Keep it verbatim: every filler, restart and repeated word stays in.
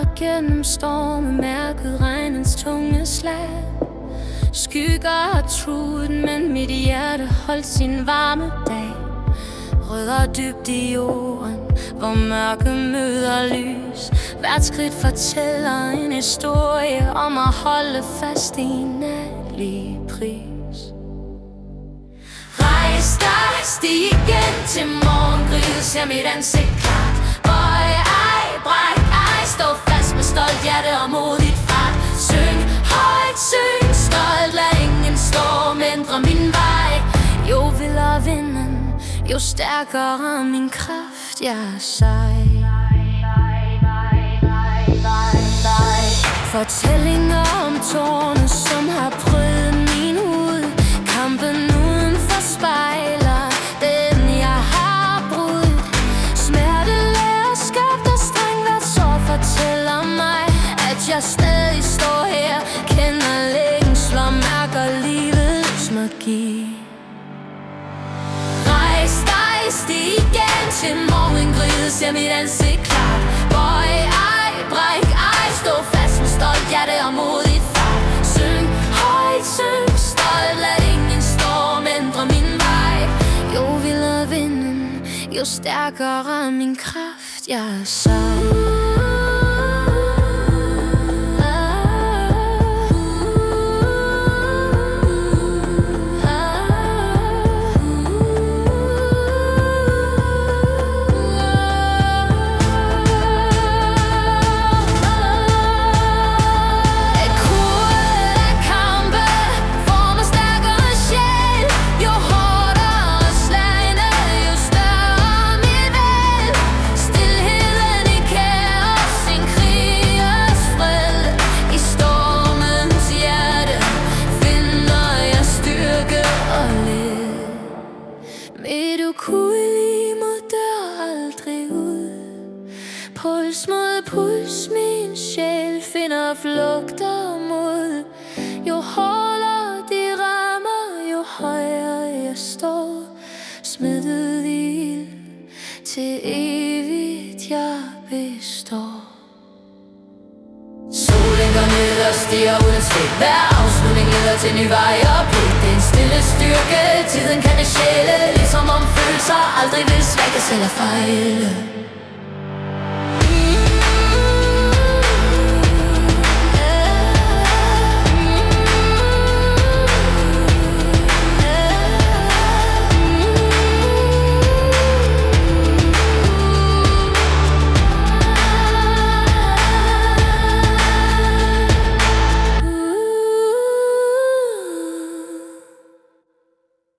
gennem stormemærket regnens tunge slag. Skygger har truet, men mit hjerte holdt sin varme dag. Rødder dybt i jorden, hvor mørke møder lys. Hvert skridt fortæller en historie om at holde fast i en natlig pris. Rejs dig, stig igen til morgengryet, ser mit ansigt klart. Bøj ej, bræk ej, stå fast med stolt hjerte og modigt fart. Syng højt, syng stolt, lad ingen storm ændre min vej. Jo vildere vinden, jo stærkere min kraft, jeg er sej. Fortællinger om tårne, som har prøvet min hud. Kampen uden for spejler den, jeg har brudt. Smerte lærer skabt og streng, hvert sår fortæller mig, at jeg stadig står her. Kender længsler, mærker livets magi. Rejs dig, stig igen til morgengryet, ser mit ansigt klart. Bøj ej, bræk ej, stå fast med stolt hjerte og modigt fart. Syng højt, syng stolt, lad ingen storm ændre min vej. Jo vildere vinden, jo stærkere min kraft, jeg er sej. Puls mod puls, min sjæl finder flugter mod. Jo hårdere de rammer, jo højere jeg står. Smittet i ild, til evigt jeg består. Solen går ned og stiger uden svigt. Hver afslutning leder til ny vej og pligt. Det er en stille styrke, tiden kan det sjæle. Ligesom om følelser aldrig vil svækkes eller fejle.